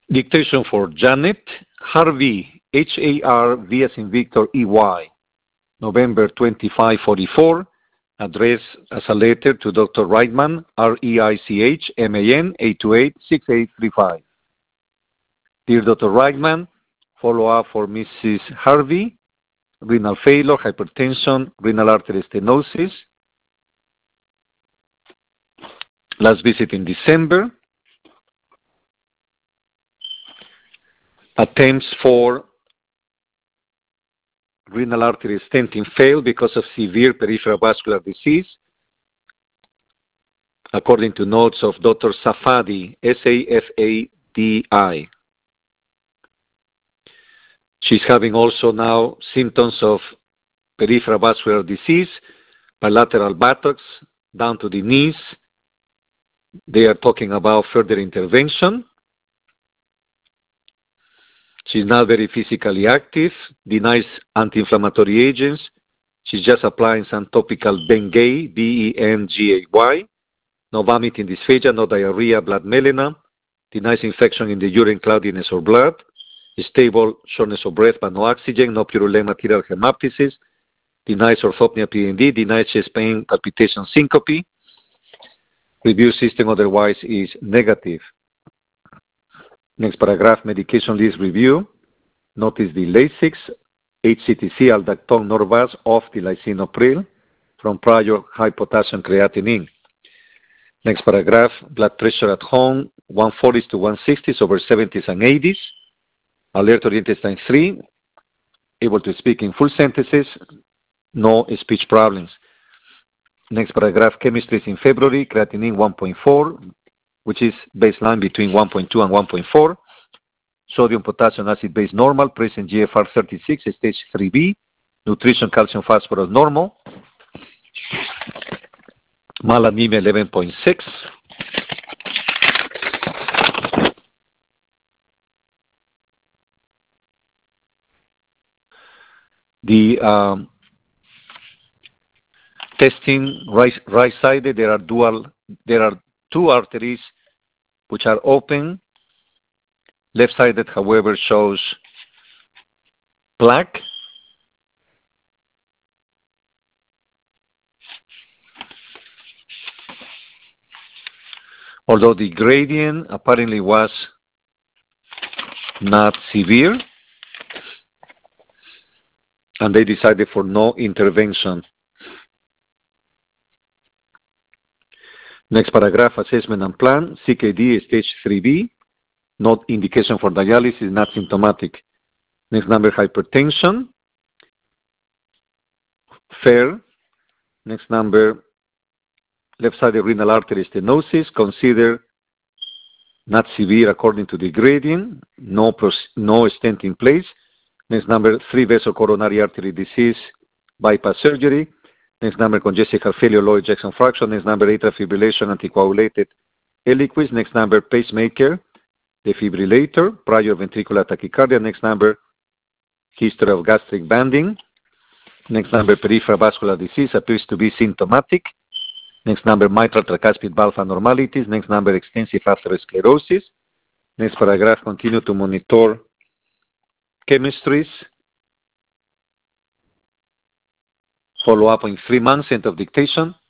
Dictation for Janet Harvey, Harv as in Victor, EY, November 2544, addressed as a letter to Dr. Reichman, REICHMAN, 828-6835. Dear Dr. Reichman, follow-up for Mrs. Harvey, renal failure, hypertension, renal artery stenosis. Last visit in December. Attempts for renal artery stenting failed because of severe peripheral vascular disease, according to notes of Dr. Safadi, Safadi. She's having also now symptoms of peripheral vascular disease, bilateral buttocks down to the knees. They are talking about further intervention. She's not very physically active, denies anti-inflammatory agents. She's just applying some topical Bengay, Bengay. No vomiting, dysphagia, no diarrhea, blood melena. Denies infection in the urine, cloudiness or blood. Stable shortness of breath but no oxygen, no purulent material hemoptysis. Denies orthopnea PND, denies chest pain, palpitation, syncope. Review system otherwise is negative. Next paragraph, medication list review. Notice the Lasix, HCTC, Aldactone, Norvasc, off the lisinopril from prior high potassium creatinine. Next paragraph, blood pressure at home, 140s to 160s over 70s and 80s. Alert oriented sign 3, able to speak in full sentences, no speech problems. Next paragraph, chemistry is in February, creatinine 1.4, which is baseline between 1.2 and 1.4. Sodium potassium acid base normal, present GFR 36, stage 3B. Nutrition calcium phosphorus normal. Malanemia 11.6. The testing right-sided, there are two arteries which are open. Left-sided, however, shows plaque. Although the gradient apparently was not severe, and they decided for no intervention. Next paragraph, assessment and plan, CKD stage 3B, not indication for dialysis, not symptomatic. Next number, hypertension, fair. Next number, left-sided renal artery stenosis, consider not severe according to the gradient, no stent in place. Next number, 3 vessel coronary artery disease, bypass surgery. Next number, congestive heart failure, low ejection fraction. Next number, atrial fibrillation, anticoagulated Eliquis. Next number, pacemaker, defibrillator, prior ventricular tachycardia. Next number, history of gastric banding. Next number, peripheral vascular disease, appears to be symptomatic. Next number, mitral tricuspid valve abnormalities. Next number, extensive atherosclerosis. Next paragraph, continue to monitor chemistries. Follow up in 3 months, end of dictation.